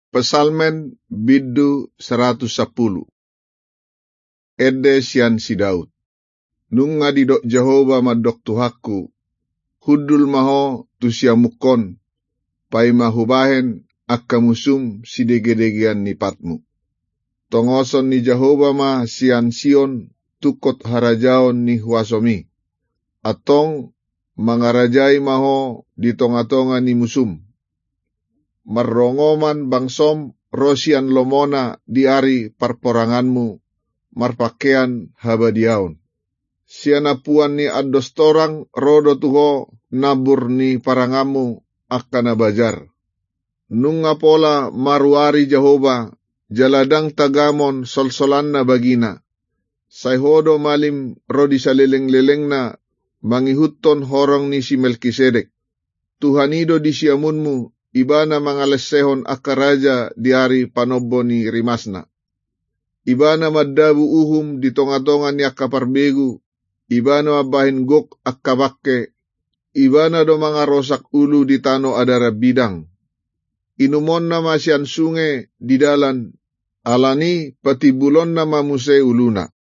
Pesalmen Biddu 110. Ede sian si Daud. Nung ngadidok Jehova madok Tuhaku, hudul maho tu siamukon, pai mahubahen akka musum si dege-degean nipatmu. Tongoson ni Jehova ma sian Sion tukot harajaon ni huasomi. Atong mangarajai maho di tonga-tonga ni musum. Marrongoman bangsom rosian lomona di ari parporanganmu, marpakean habadiaon. Sianapuan ni adostorang rodo tuho nabur ni parangamu akana bajar. Nunga pola maruari Jehova, jaladang tagamon solsolan na bagina. Sayhodo malim rodi saleleng-leleng na mangihuton horong ni si Melkisedek. Tuhanido di siamunmu, iba na mga lesehon akaraja di ari panobo ni rimasna. Iba na maddabu uhum di tonga-tonga ni akaparbegu, iba na mabahin gok akabakke, iba na do mga rosak ulu di tano adara bidang. Inumon na masyan sunge di dalan, alani patibulon na mamuse uluna.